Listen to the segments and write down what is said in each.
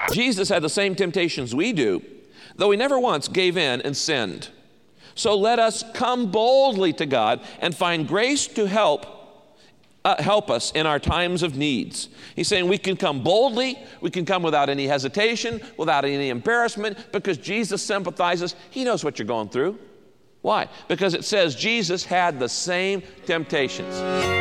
Jesus had the same temptations we do, though he never once gave in and sinned. So let us come boldly to God and find grace to help us in our times of needs. He's saying we can come boldly, we can come without any hesitation, without any embarrassment, because Jesus sympathizes. He knows what you're going through. Why? Because it says Jesus had the same temptations.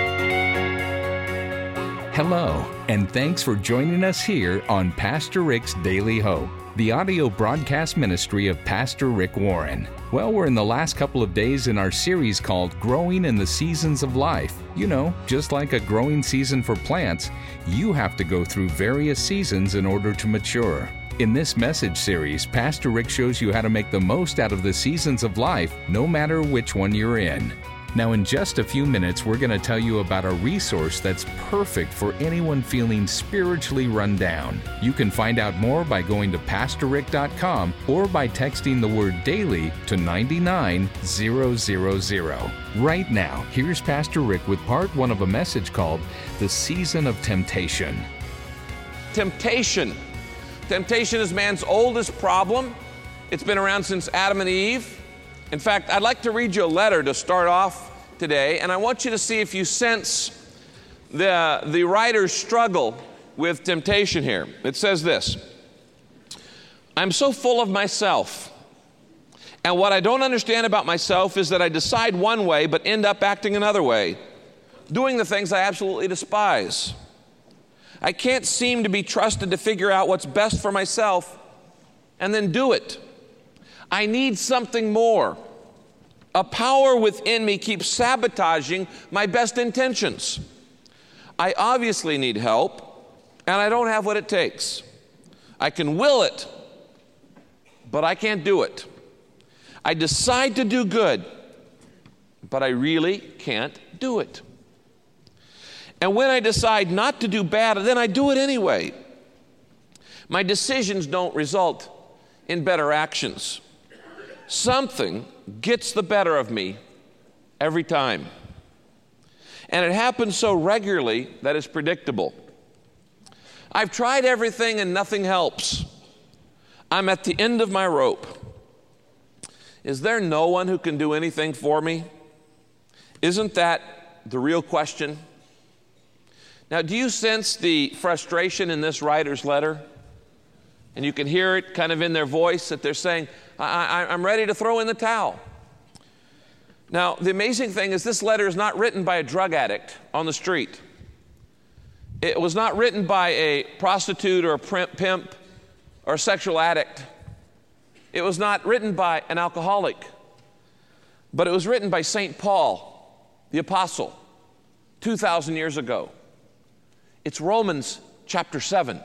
Hello, and thanks for joining us here on Pastor Rick's Daily Hope, the audio broadcast ministry of Pastor Rick Warren. Well, we're in the last couple of days in our series called Growing in the Seasons of Life. You know, just like a growing season for plants, you have to go through various seasons in order to mature. In this message series, Pastor Rick shows you how to make the most out of the seasons of life, no matter which one you're in. Now, in just a few minutes, we're going to tell you about a resource that's perfect for anyone feeling spiritually run down. You can find out more by going to PastorRick.com or by texting the word DAILY to 99000. Right now, here's Pastor Rick with part one of a message called The Season of Temptation. Temptation. Temptation is man's oldest problem. It's been around since Adam and Eve. In fact, I'd like to read you a letter to start off today, and I want you to see if you sense the writer's struggle with temptation here. It says this: I'm so full of myself, and what I don't understand about myself is that I decide one way but end up acting another way, doing the things I absolutely despise. I can't seem to be trusted to figure out what's best for myself and then do it. I need something more. A power within me keeps sabotaging my best intentions. I obviously need help, and I don't have what it takes. I can will it, but I can't do it. I decide to do good, but I really can't do it. And when I decide not to do bad, then I do it anyway. My decisions don't result in better actions. Something gets the better of me every time. And it happens so regularly that it's predictable. I've tried everything and nothing helps. I'm at the end of my rope. Is there no one who can do anything for me? Isn't that the real question? Now, do you sense the frustration in this writer's letter? And you can hear it kind of in their voice that they're saying, I'm ready to throw in the towel. Now, the amazing thing is this letter is not written by a drug addict on the street. It was not written by a prostitute or a pimp or a sexual addict. It was not written by an alcoholic. But it was written by St. Paul, the apostle, 2,000 years ago. It's Romans chapter 7.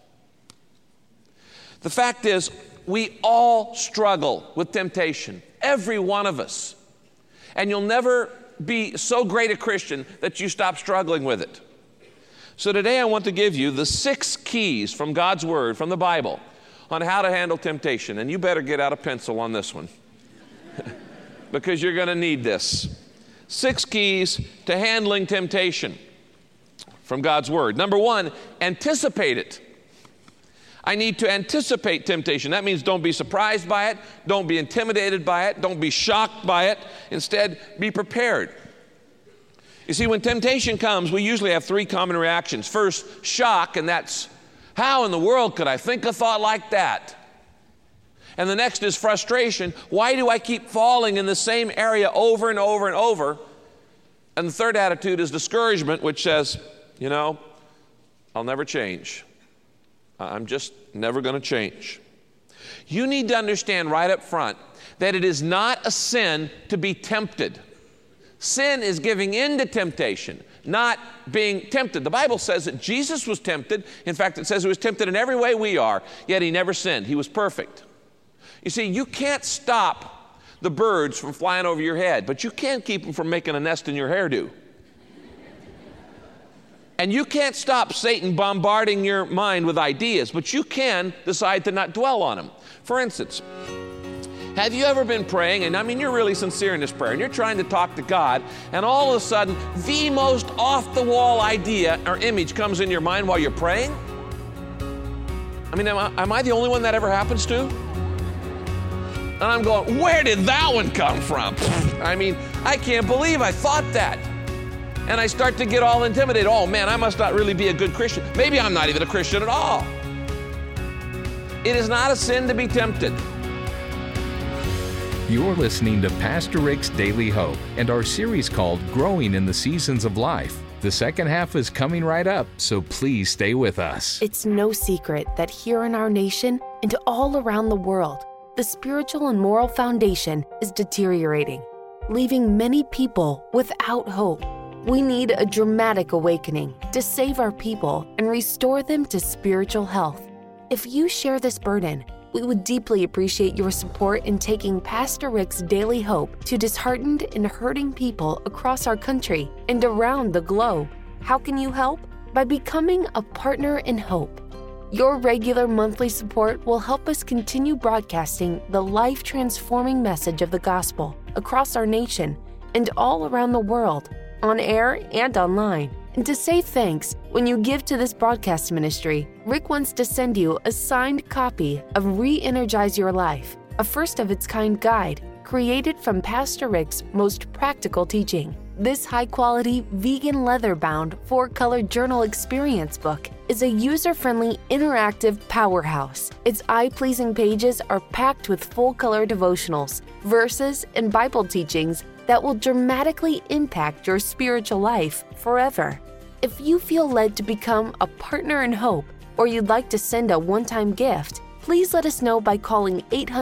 The fact is, we all struggle with temptation, every one of us. And you'll never be so great a Christian that you stop struggling with it. So today I want to give you the 6 keys from God's Word, from the Bible, on how to handle temptation. And you better get out a pencil on this one, because you're going to need this. 6 keys to handling temptation from God's Word. Number 1, anticipate it. I need to anticipate temptation. That means don't be surprised by it. Don't be intimidated by it. Don't be shocked by it. Instead, be prepared. You see, when temptation comes, we usually have 3 common reactions. First, shock, and that's, how in the world could I think a thought like that? And the next is frustration. Why do I keep falling in the same area over and over and over? And the third attitude is discouragement, which says, you know, I'll never change. I'm just never going to change. You need to understand right up front that it is not a sin to be tempted. Sin is giving in to temptation, not being tempted. The Bible says that Jesus was tempted. In fact, it says he was tempted in every way we are, yet he never sinned. He was perfect. You see, you can't stop the birds from flying over your head, but you can keep them from making a nest in your hairdo. And you can't stop Satan bombarding your mind with ideas, but you can decide to not dwell on them. For instance, have you ever been praying, and I mean you're really sincere in this prayer, and you're trying to talk to God, and all of a sudden the most off-the-wall idea or image comes in your mind while you're praying? I mean, am I the only one that ever happens to? And I'm going, where did that one come from? I mean, I can't believe I thought that. And I start to get all intimidated. Oh man, I must not really be a good Christian. Maybe I'm not even a Christian at all. It is not a sin to be tempted. You're listening to Pastor Rick's Daily Hope and our series called Growing in the Seasons of Life. The second half is coming right up, so please stay with us. It's no secret that here in our nation and all around the world, the spiritual and moral foundation is deteriorating, leaving many people without hope. We need a dramatic awakening to save our people and restore them to spiritual health. If you share this burden, we would deeply appreciate your support in taking Pastor Rick's Daily Hope to disheartened and hurting people across our country and around the globe. How can you help? By becoming a partner in hope. Your regular monthly support will help us continue broadcasting the life-transforming message of the gospel across our nation and all around the world, on air and online. And to say thanks, when you give to this broadcast ministry, Rick wants to send you a signed copy of Re-Energize Your Life, a first-of-its-kind guide created from Pastor Rick's most practical teaching. This high-quality, vegan leather-bound, 4-color journal experience book is a user-friendly, interactive powerhouse. Its eye-pleasing pages are packed with full-color devotionals, verses, and Bible teachings that will dramatically impact your spiritual life forever. If you feel led to become a partner in hope, or you'd like to send a one-time gift, please let us know by calling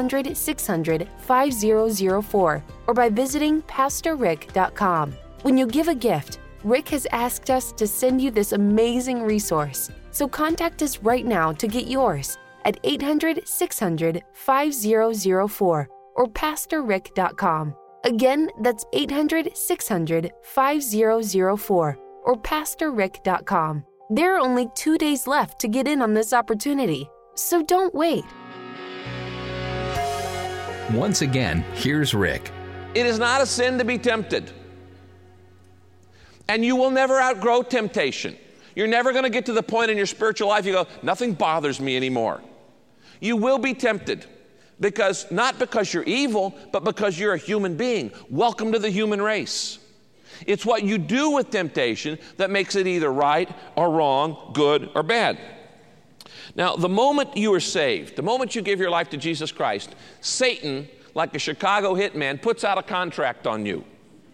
800-600-5004 or by visiting PastorRick.com. When you give a gift, Rick has asked us to send you this amazing resource. So contact us right now to get yours at 800-600-5004 or PastorRick.com. Again, that's 800-600-5004 or PastorRick.com. There are only 2 days left to get in on this opportunity, so don't wait. Once again, here's Rick. It is not a sin to be tempted. And you will never outgrow temptation. You're never going to get to the point in your spiritual life you go, nothing bothers me anymore. You will be tempted. Not because you're evil, but because you're a human being. Welcome to the human race. It's what you do with temptation that makes it either right or wrong, good or bad. Now, the moment you are saved, the moment you give your life to Jesus Christ, Satan, like a Chicago hitman, puts out a contract on you.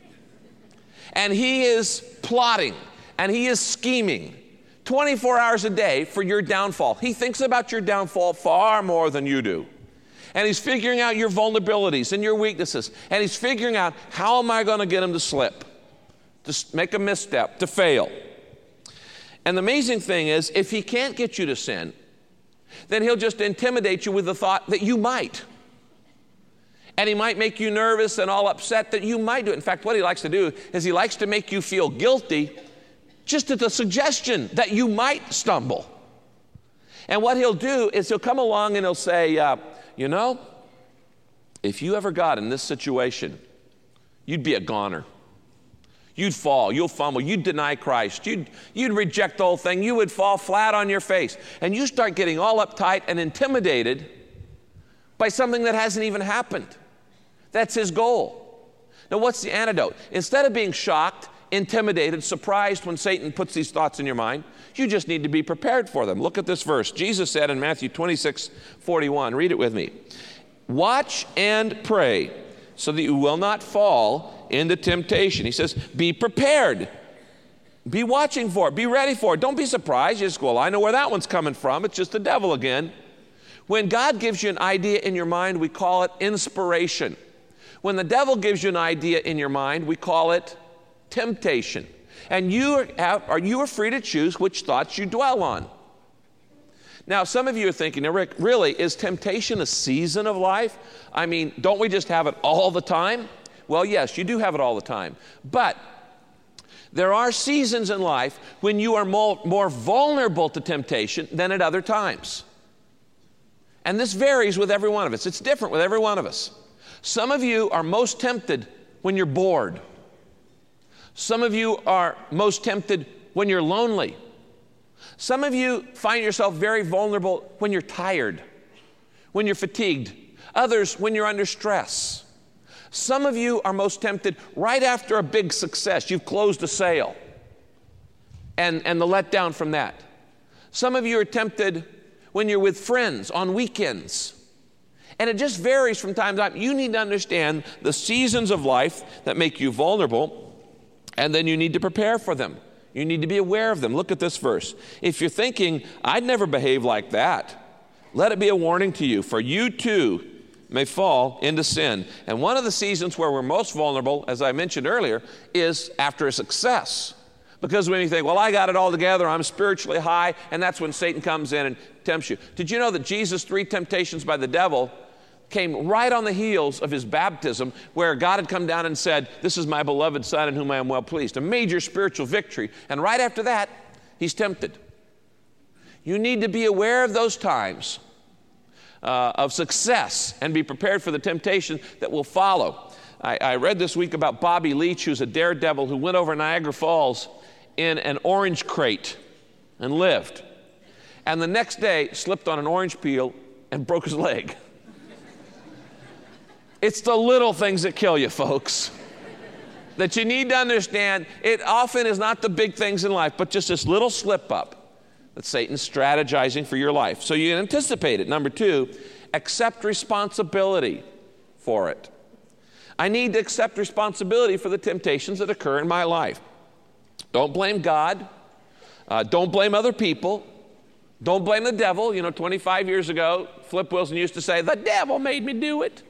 And he is plotting and he is scheming 24 hours a day for your downfall. He thinks about your downfall far more than you do. And he's figuring out your vulnerabilities and your weaknesses. And he's figuring out, how am I going to get him to slip, to make a misstep, to fail? And the amazing thing is, if he can't get you to sin, then he'll just intimidate you with the thought that you might. And he might make you nervous and all upset that you might do it. In fact, what he likes to do is he likes to make you feel guilty just at the suggestion that you might stumble. And what he'll do is he'll come along and he'll say, you know, if you ever got in this situation, you'd be a goner. You'd fall, you'll fumble, you'd deny Christ, you'd reject the whole thing, you would fall flat on your face. And you start getting all uptight and intimidated by something that hasn't even happened. That's his goal. Now, what's the antidote? Instead of being shocked, intimidated, surprised when Satan puts these thoughts in your mind, you just need to be prepared for them. Look at this verse. Jesus said in Matthew 26:41, read it with me. Watch and pray so that you will not fall into temptation. He says, be prepared. Be watching for it. Be ready for it. Don't be surprised. You just go, well, I know where that one's coming from. It's just the devil again. When God gives you an idea in your mind, we call it inspiration. When the devil gives you an idea in your mind, we call it temptation. And you are free to choose which thoughts you dwell on. Now, some of you are thinking, now, Rick, really, is temptation a season of life? I mean, don't we just have it all the time? Well, yes, you do have it all the time. But there are seasons in life when you are more vulnerable to temptation than at other times. And this varies with every one of us. It's different with every one of us. Some of you are most tempted when you're bored. Some of you are most tempted when you're lonely. Some of you find yourself very vulnerable when you're tired, when you're fatigued. Others, when you're under stress. Some of you are most tempted right after a big success. You've closed a sale and the letdown from that. Some of you are tempted when you're with friends on weekends. And it just varies from time to time. You need to understand the seasons of life that make you vulnerable, and then you need to prepare for them. You need to be aware of them. Look at this verse. If you're thinking, I'd never behave like that, let it be a warning to you, for you too may fall into sin. And one of the seasons where we're most vulnerable, as I mentioned earlier, is after a success. Because when you think, well, I got it all together, I'm spiritually high, and that's when Satan comes in and tempts you. Did you know that Jesus' 3 temptations by the devil came right on the heels of his baptism, where God had come down and said, this is my beloved Son in whom I am well pleased. A major spiritual victory. And right after that, he's tempted. You need to be aware of those times of success and be prepared for the temptation that will follow. I read this week about Bobby Leach, who's a daredevil who went over Niagara Falls in an orange crate and lived. And the next day slipped on an orange peel and broke his leg. It's the little things that kill you, folks. That you need to understand, it often is not the big things in life, but just this little slip up that Satan's strategizing for your life. So you anticipate it. Number 2, accept responsibility for it. I need to accept responsibility for the temptations that occur in my life. Don't blame God. Don't blame other people. Don't blame the devil. 25 years ago, Flip Wilson used to say, the devil made me do it.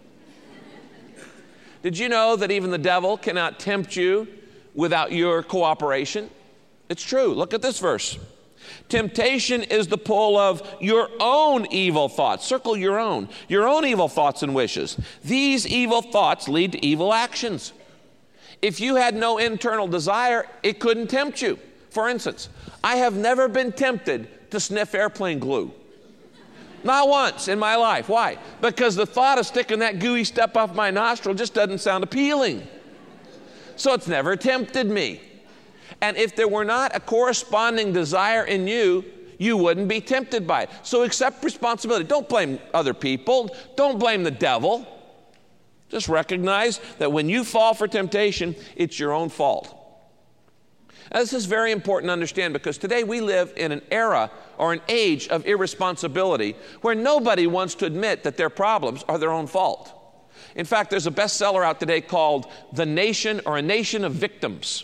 Did you know that even the devil cannot tempt you without your cooperation? It's true. Look at this verse. Temptation is the pull of your own evil thoughts. Circle your own evil thoughts and wishes. These evil thoughts lead to evil actions. If you had no internal desire, it couldn't tempt you. For instance, I have never been tempted to sniff airplane glue. Not once in my life. Why? Because the thought of sticking that gooey stuff up my nostril just doesn't sound appealing. So it's never tempted me. And if there were not a corresponding desire in you, you wouldn't be tempted by it. So accept responsibility. Don't blame other people. Don't blame the devil. Just recognize that when you fall for temptation, it's your own fault. Now, this is very important to understand, because today we live in an era or an age of irresponsibility where nobody wants to admit that their problems are their own fault. In fact, there's a bestseller out today called The Nation, or A Nation of Victims.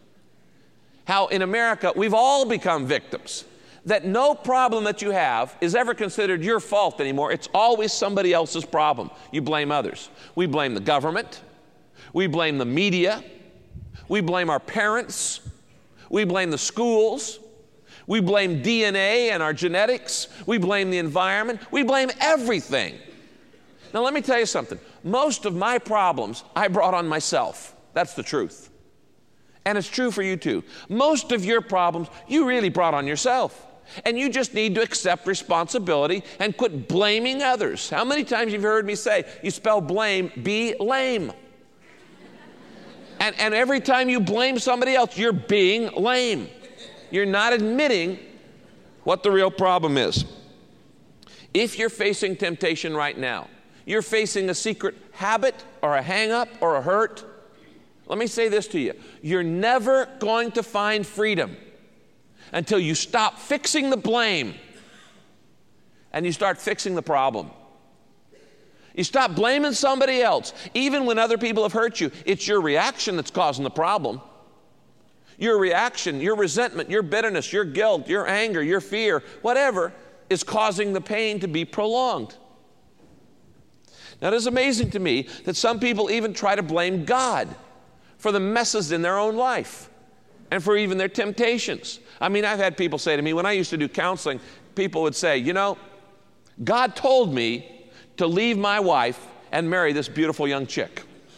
How in America we've all become victims. That no problem that you have is ever considered your fault anymore. It's always somebody else's problem. You blame others. We blame the government. We blame the media. We blame our parents. We blame the schools. We blame DNA and our genetics. We blame the environment. We blame everything. Now, let me tell you something. Most of my problems I brought on myself. That's the truth. And it's true for you too. Most of your problems you really brought on yourself. And you just need to accept responsibility and quit blaming others. How many times you've heard me say, you spell blame, be lame. And every time you blame somebody else, you're being lame. You're not admitting what the real problem is. If you're facing temptation right now, you're facing a secret habit or a hang-up or a hurt, let me say this to you. You're never going to find freedom until you stop fixing the blame and you start fixing the problem. You stop blaming somebody else. Even when other people have hurt you, it's your reaction that's causing the problem. Your reaction, your resentment, your bitterness, your guilt, your anger, your fear, whatever is causing the pain to be prolonged. Now, it is amazing to me that some people even try to blame God for the messes in their own life and for even their temptations. I mean, I've had people say to me, when I used to do counseling, people would say, God told me to leave my wife and marry this beautiful young chick.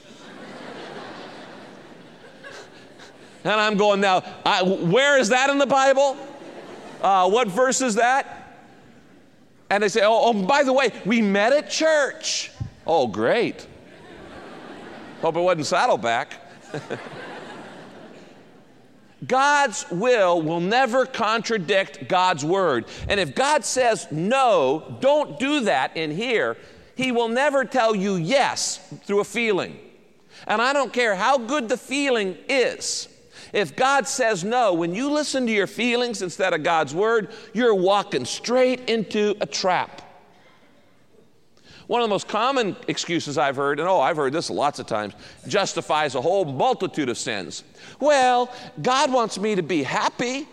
And I'm going, now, where is that in the Bible? What verse is that? And they say, oh, by the way, we met at church. Oh, great. Hope it wasn't Saddleback. God's will never contradict God's word. And if God says no, don't do that in here, He will never tell you yes through a feeling. And I don't care how good the feeling is. If God says no, when you listen to your feelings instead of God's word, you're walking straight into a trap. One of the most common excuses I've heard, and I've heard this lots of times, justifies a whole multitude of sins. Well, God wants me to be happy.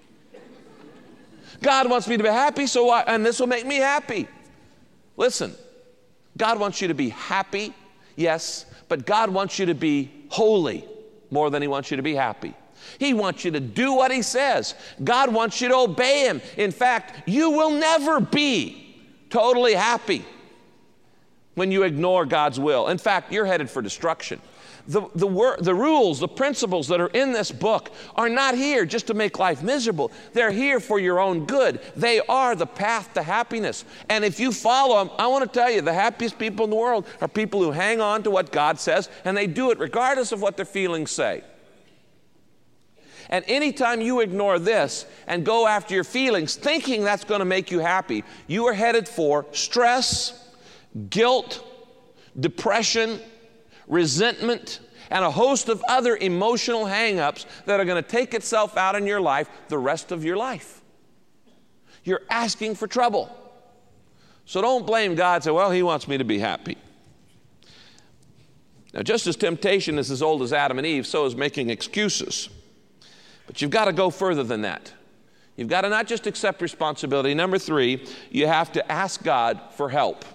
God wants me to be happy, and this will make me happy. Listen, God wants you to be happy, yes, but God wants you to be holy more than He wants you to be happy. He wants you to do what He says. God wants you to obey Him. In fact, you will never be totally happy when you ignore God's will. In fact, you're headed for destruction. The rules, the principles that are in this book are not here just to make life miserable. They're here for your own good. They are the path to happiness. And if you follow them, I want to tell you, the happiest people in the world are people who hang on to what God says, and they do it regardless of what their feelings say. And anytime you ignore this and go after your feelings, thinking that's going to make you happy, you are headed for stress, guilt, depression, resentment, and a host of other emotional hang-ups that are going to take itself out in your life the rest of your life. You're asking for trouble. So don't blame God and say, well, He wants me to be happy. Now, just as temptation is as old as Adam and Eve, so is making excuses. But you've got to go further than that. You've got to not just accept responsibility. Number 3, you have to ask God for help.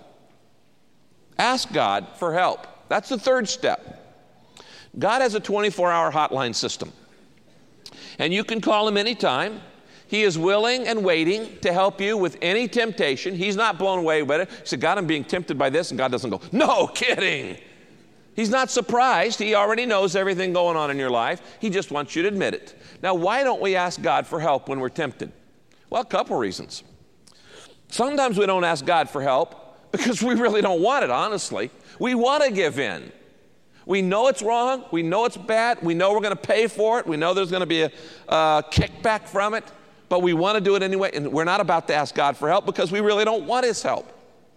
Ask God for help. That's the third step. God has a 24-hour hotline system. And you can call Him anytime. He is willing and waiting to help you with any temptation. He's not blown away by it. He said, God, I'm being tempted by this. And God doesn't go, no kidding. He's not surprised. He already knows everything going on in your life. He just wants you to admit it. Now, why don't we ask God for help when we're tempted? Well, a couple reasons. Sometimes we don't ask God for help because we really don't want it, honestly. We want to give in. We know it's wrong. We know it's bad. We know we're going to pay for it. We know there's going to be a kickback from it. But we want to do it anyway. And we're not about to ask God for help because we really don't want His help.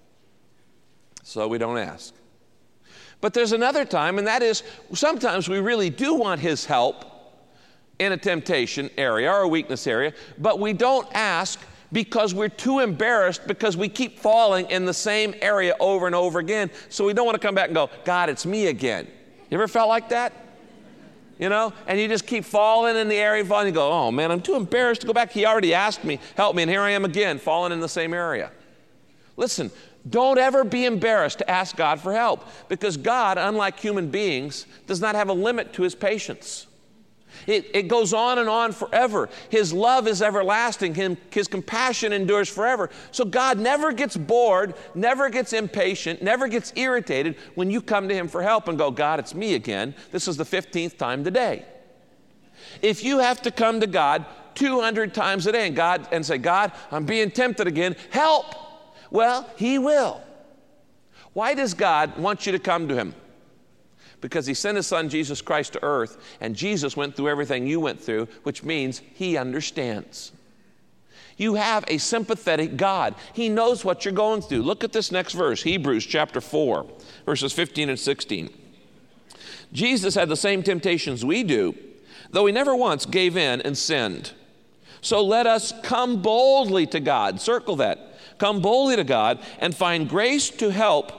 So we don't ask. But there's another time, and that is sometimes we really do want His help in a temptation area or a weakness area, but we don't ask because we're too embarrassed because we keep falling in the same area over and over again. So we don't want to come back and go, God, it's me again. You ever felt like that? You know, and you just keep falling in the area, and you go, oh man, I'm too embarrassed to go back. He already asked me, help me, and here I am again, falling in the same area. Listen, don't ever be embarrassed to ask God for help because God, unlike human beings, does not have a limit to His patience. It goes on forever. His love is everlasting. His compassion endures forever. So God never gets bored, never gets impatient, never gets irritated when you come to Him for help and go, God, it's me again. This is the 15th time today. If you have to come to God 200 times a day and say, God, I'm being tempted again, help. Well, He will. Why does God want you to come to Him? Because He sent His Son, Jesus Christ, to earth, and Jesus went through everything you went through, which means He understands. You have a sympathetic God. He knows what you're going through. Look at this next verse, Hebrews chapter 4, verses 15 and 16. Jesus had the same temptations we do, though He never once gave in and sinned. So let us come boldly to God. Circle that. Come boldly to God and find grace to help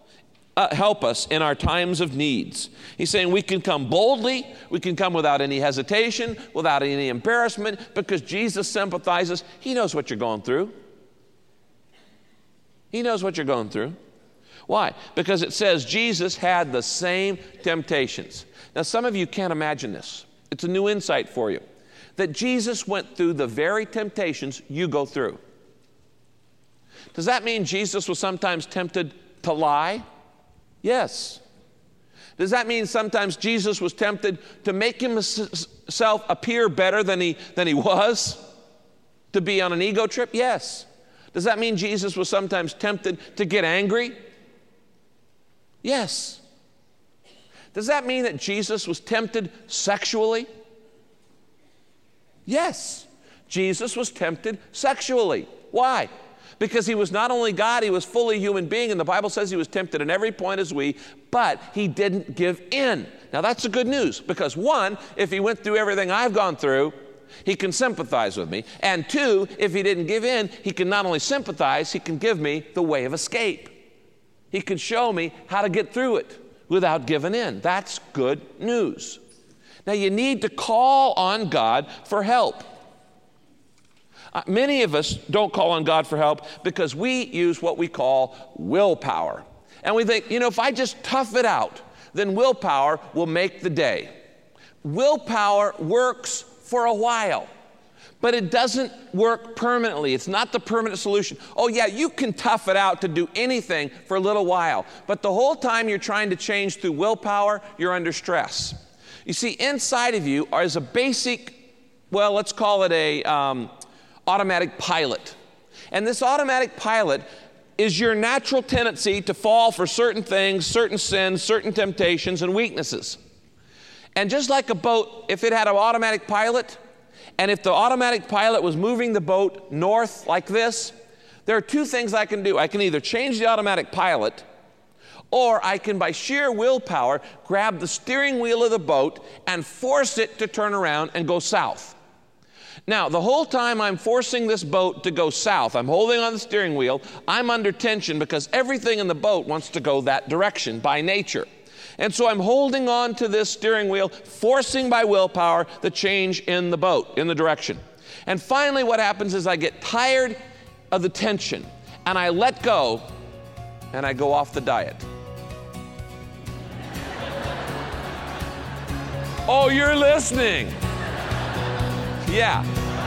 us in our times of needs. He's saying we can come boldly, we can come without any hesitation, without any embarrassment, because Jesus sympathizes. He knows what you're going through. He knows what you're going through. Why? Because it says Jesus had the same temptations. Now, some of you can't imagine this. It's a new insight for you. That Jesus went through the very temptations you go through. Does that mean Jesus was sometimes tempted to lie? Yes. Does that mean sometimes Jesus was tempted to make Himself appear better than he was? To be on an ego trip? Yes. Does that mean Jesus was sometimes tempted to get angry? Yes. Does that mean that Jesus was tempted sexually? Yes, Jesus was tempted sexually. Why? Because he was not only God, he was fully human being, and the Bible says he was tempted in every point as we, but he didn't give in. Now that's the good news, because one, if he went through everything I've gone through, he can sympathize with me. And two, if he didn't give in, he can not only sympathize, he can give me the way of escape. He can show me how to get through it without giving in. That's good news. Now you need to call on God for help. Many of us don't call on God for help because we use what we call willpower. And we think, if I just tough it out, then willpower will make the day. Willpower works for a while, but it doesn't work permanently. It's not the permanent solution. Oh yeah, you can tough it out to do anything for a little while, but the whole time you're trying to change through willpower, you're under stress. You see, inside of you is a basic, let's call it a automatic pilot. And this automatic pilot is your natural tendency to fall for certain things, certain sins, certain temptations, and weaknesses. And just like a boat, if it had an automatic pilot, and if the automatic pilot was moving the boat north like this, there are two things I can do. I can either change the automatic pilot, or I can, by sheer willpower, grab the steering wheel of the boat and force it to turn around and go south. Now, the whole time I'm forcing this boat to go south, I'm holding on the steering wheel, I'm under tension because everything in the boat wants to go that direction by nature. And so I'm holding on to this steering wheel, forcing by willpower the change in the boat, in the direction. And finally what happens is I get tired of the tension, and I let go, and I go off the diet. Oh, you're listening. Yeah.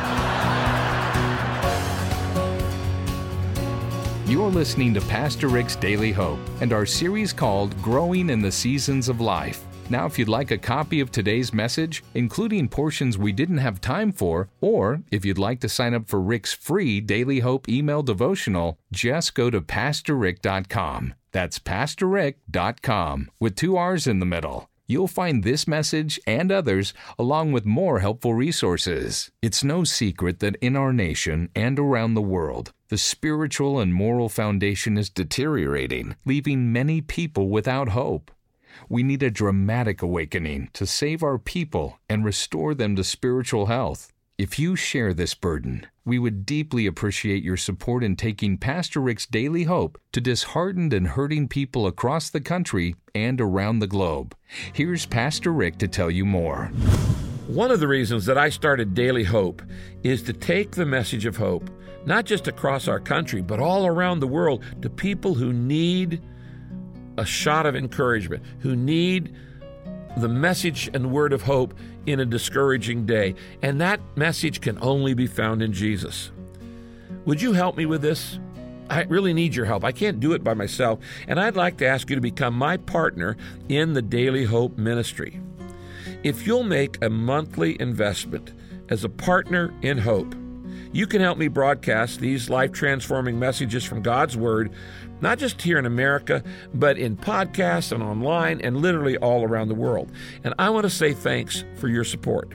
You're listening to Pastor Rick's Daily Hope and our series called Growing in the Seasons of Life. Now, if you'd like a copy of today's message, including portions we didn't have time for, or if you'd like to sign up for Rick's free Daily Hope email devotional, just go to PastorRick.com. That's PastorRick.com with 2 R's in the middle. You'll find this message and others along with more helpful resources. It's no secret that in our nation and around the world, the spiritual and moral foundation is deteriorating, leaving many people without hope. We need a dramatic awakening to save our people and restore them to spiritual health. If you share this burden, we would deeply appreciate your support in taking Pastor Rick's Daily Hope to disheartened and hurting people across the country and around the globe. Here's Pastor Rick to tell you more. One of the reasons that I started Daily Hope is to take the message of hope, not just across our country, but all around the world, to people who need a shot of encouragement, who need the message and word of hope in a discouraging day. And that message can only be found in Jesus. Would you help me with this? I really need your help. I can't do it by myself. And I'd like to ask you to become my partner in the Daily Hope ministry. If you'll make a monthly investment as a partner in hope, you can help me broadcast these life-transforming messages from God's Word, not just here in America, but in podcasts and online and literally all around the world. And I want to say thanks for your support.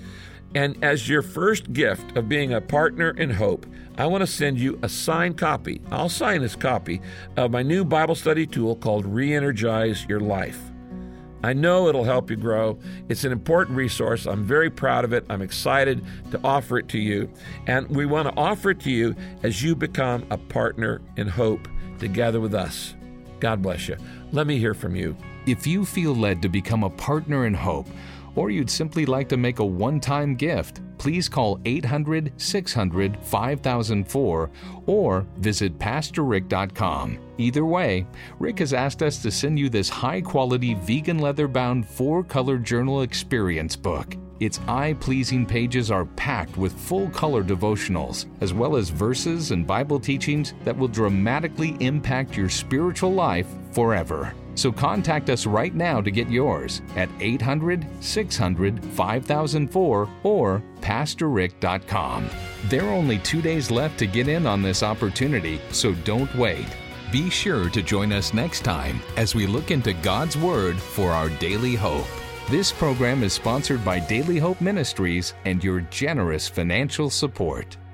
And as your first gift of being a partner in hope, I want to send you a signed copy. I'll sign this copy of my new Bible study tool called Re-Energize Your Life. I know it'll help you grow. It's an important resource. I'm very proud of it. I'm excited to offer it to you. And we want to offer it to you as you become a partner in hope together with us. God bless you. Let me hear from you. If you feel led to become a partner in hope, or you'd simply like to make a one-time gift, please call 800-600-5004 or visit PastorRick.com. Either way, Rick has asked us to send you this high-quality vegan leather-bound 4-color journal experience book. Its eye-pleasing pages are packed with full-color devotionals, as well as verses and Bible teachings that will dramatically impact your spiritual life forever. So contact us right now to get yours at 800-600-5004 or PastorRick.com. There are only 2 days left to get in on this opportunity, so don't wait. Be sure to join us next time as we look into God's Word for our daily hope. This program is sponsored by Daily Hope Ministries and your generous financial support.